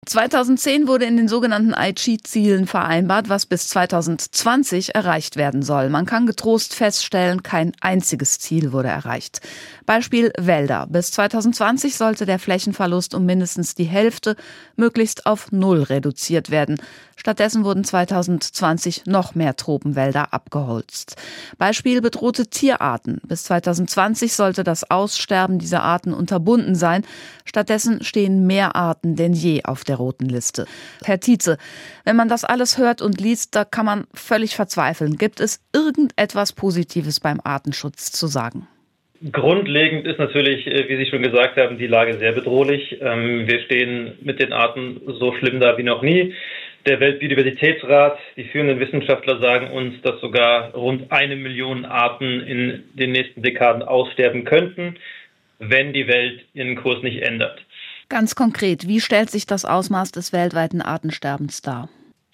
2010 wurde in den sogenannten Aichi-Zielen vereinbart, was bis 2020 erreicht werden soll. Man kann getrost feststellen, kein einziges Ziel wurde erreicht. Beispiel Wälder. Bis 2020 sollte der Flächenverlust um mindestens die Hälfte, möglichst auf 0 reduziert werden. Stattdessen wurden 2020 noch mehr Tropenwälder abgeholzt. Beispiel bedrohte Tierarten. Bis 2020 sollte das Aussterben dieser Arten unterbunden sein. Stattdessen stehen mehr Arten denn je auf der roten Liste. Herr Tietze, wenn man das alles hört und liest, da kann man völlig verzweifeln. Gibt es irgendetwas Positives beim Artenschutz zu sagen? Grundlegend ist natürlich, wie Sie schon gesagt haben, die Lage sehr bedrohlich. Wir stehen mit den Arten so schlimm da wie noch nie. Der Weltbiodiversitätsrat, die führenden Wissenschaftler sagen uns, dass sogar rund 1 Million Arten in den nächsten Dekaden aussterben könnten, wenn die Welt ihren Kurs nicht ändert. Ganz konkret, wie stellt sich das Ausmaß des weltweiten Artensterbens dar?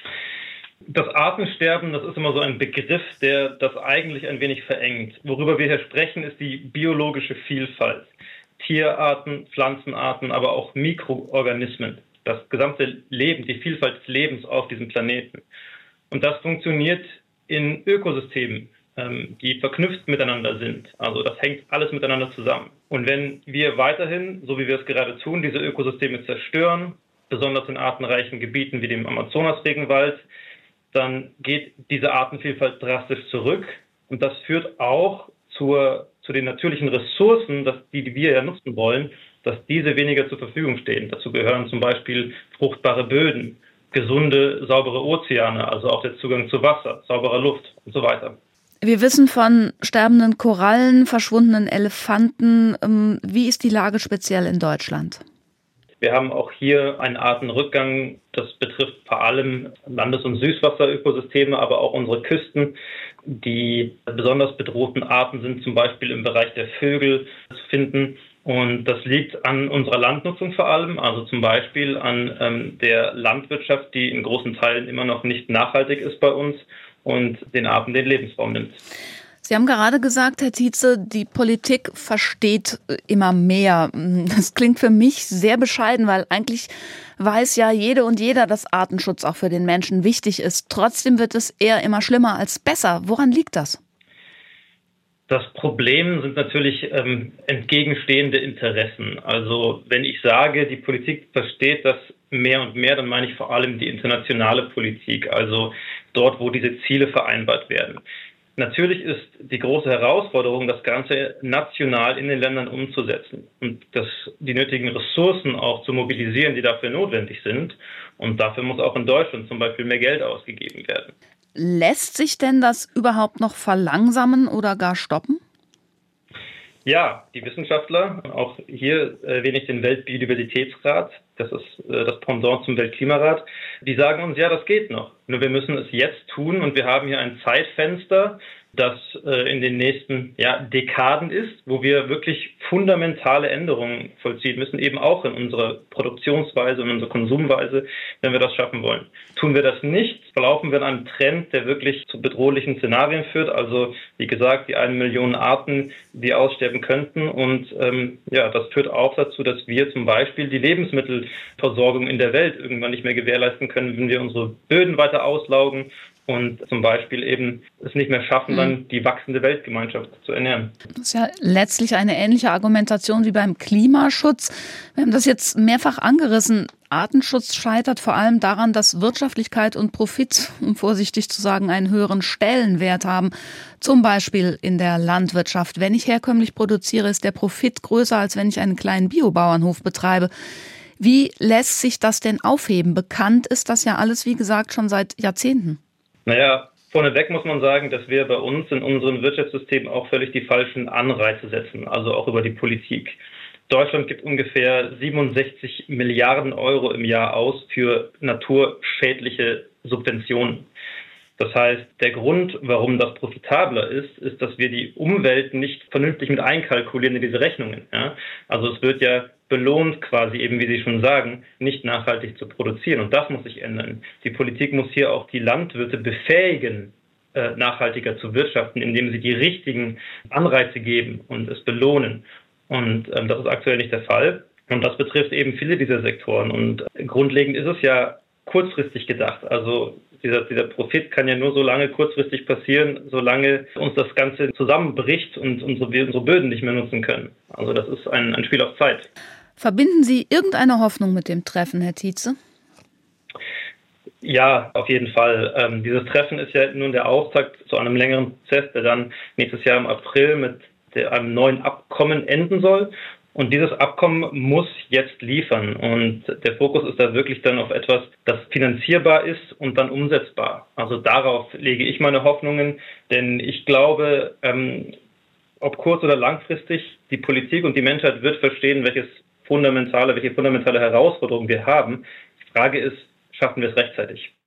Das Artensterben, das ist immer so ein Begriff, der das eigentlich ein wenig verengt. Worüber wir hier sprechen, ist die biologische Vielfalt. Tierarten, Pflanzenarten, aber auch Mikroorganismen. Das gesamte Leben, die Vielfalt des Lebens auf diesem Planeten. Und das funktioniert in Ökosystemen, die verknüpft miteinander sind. Also das hängt alles miteinander zusammen. Und wenn wir weiterhin, so wie wir es gerade tun, diese Ökosysteme zerstören, besonders in artenreichen Gebieten wie dem Amazonas-Regenwald, dann geht diese Artenvielfalt drastisch zurück. Und das führt auch zu den natürlichen Ressourcen, die wir ja nutzen wollen, dass diese weniger zur Verfügung stehen. Dazu gehören zum Beispiel fruchtbare Böden, gesunde, saubere Ozeane, also auch der Zugang zu Wasser, sauberer Luft und so weiter. Wir wissen von sterbenden Korallen, verschwundenen Elefanten. Wie ist die Lage speziell in Deutschland? Wir haben auch hier einen Artenrückgang. Das betrifft vor allem Landes- und Süßwasserökosysteme, aber auch unsere Küsten. Die besonders bedrohten Arten sind zum Beispiel im Bereich der Vögel zu finden. Und das liegt an unserer Landnutzung vor allem, also zum Beispiel an der Landwirtschaft, die in großen Teilen immer noch nicht nachhaltig ist bei uns und den Arten den Lebensraum nimmt. Sie haben gerade gesagt, Herr Tietze, die Politik versteht immer mehr. Das klingt für mich sehr bescheiden, weil eigentlich weiß ja jede und jeder, dass Artenschutz auch für den Menschen wichtig ist. Trotzdem wird es eher immer schlimmer als besser. Woran liegt das? Das Problem sind natürlich entgegenstehende Interessen. Also wenn ich sage, die Politik versteht das mehr und mehr, dann meine ich vor allem die internationale Politik, also dort, wo diese Ziele vereinbart werden. Natürlich ist die große Herausforderung, das Ganze national in den Ländern umzusetzen und die nötigen Ressourcen auch zu mobilisieren, die dafür notwendig sind. Und dafür muss auch in Deutschland zum Beispiel mehr Geld ausgegeben werden. Lässt sich denn das überhaupt noch verlangsamen oder gar stoppen? Ja, die Wissenschaftler, auch hier erwähne ich den Weltbiodiversitätsrat, das ist das Pendant zum Weltklimarat, die sagen uns, ja, das geht noch. Nur wir müssen es jetzt tun und wir haben hier ein Zeitfenster, das in den nächsten Dekaden ist, wo wir wirklich fundamentale Änderungen vollziehen müssen, eben auch in unserer Produktionsweise und unserer Konsumweise, wenn wir das schaffen wollen. Tun wir das nicht, verlaufen wir in einem Trend, der wirklich zu bedrohlichen Szenarien führt. Also wie gesagt, die 1 Million Arten, die aussterben könnten. Und das führt auch dazu, dass wir zum Beispiel die Lebensmittelversorgung in der Welt irgendwann nicht mehr gewährleisten können, wenn wir unsere Böden weiter auslaugen und zum Beispiel eben es nicht mehr schaffen, dann die wachsende Weltgemeinschaft zu ernähren. Das ist ja letztlich eine ähnliche Argumentation wie beim Klimaschutz. Wir haben das jetzt mehrfach angerissen. Artenschutz scheitert vor allem daran, dass Wirtschaftlichkeit und Profit, um vorsichtig zu sagen, einen höheren Stellenwert haben. Zum Beispiel in der Landwirtschaft. Wenn ich herkömmlich produziere, ist der Profit größer, als wenn ich einen kleinen Biobauernhof betreibe. Wie lässt sich das denn aufheben? Bekannt ist das ja alles, wie gesagt, schon seit Jahrzehnten. Naja, vorneweg muss man sagen, dass wir bei uns in unserem Wirtschaftssystem auch völlig die falschen Anreize setzen, also auch über die Politik. Deutschland gibt ungefähr 67 Milliarden Euro im Jahr aus für naturschädliche Subventionen. Das heißt, der Grund, warum das profitabler ist, ist, dass wir die Umwelt nicht vernünftig mit einkalkulieren in diese Rechnungen. Ja? Also es wird ja belohnt quasi eben, wie Sie schon sagen, nicht nachhaltig zu produzieren. Und das muss sich ändern. Die Politik muss hier auch die Landwirte befähigen, nachhaltiger zu wirtschaften, indem sie die richtigen Anreize geben und es belohnen. Und das ist aktuell nicht der Fall. Und das betrifft eben viele dieser Sektoren. Und grundlegend ist es ja kurzfristig gedacht. Also dieser Profit kann ja nur so lange kurzfristig passieren, solange uns das Ganze zusammenbricht und unsere Böden nicht mehr nutzen können. Also das ist ein Spiel auf Zeit. Verbinden Sie irgendeine Hoffnung mit dem Treffen, Herr Tietze? Ja, auf jeden Fall. Dieses Treffen ist ja nun der Auftakt zu einem längeren Prozess, der dann nächstes Jahr im April mit einem neuen Abkommen enden soll. Und dieses Abkommen muss jetzt liefern. Und der Fokus ist da wirklich dann auf etwas, das finanzierbar ist und dann umsetzbar. Also darauf lege ich meine Hoffnungen. Denn ich glaube, ob kurz- oder langfristig, die Politik und die Menschheit wird verstehen, welche fundamentale Herausforderung wir haben. Die Frage ist, schaffen wir es rechtzeitig?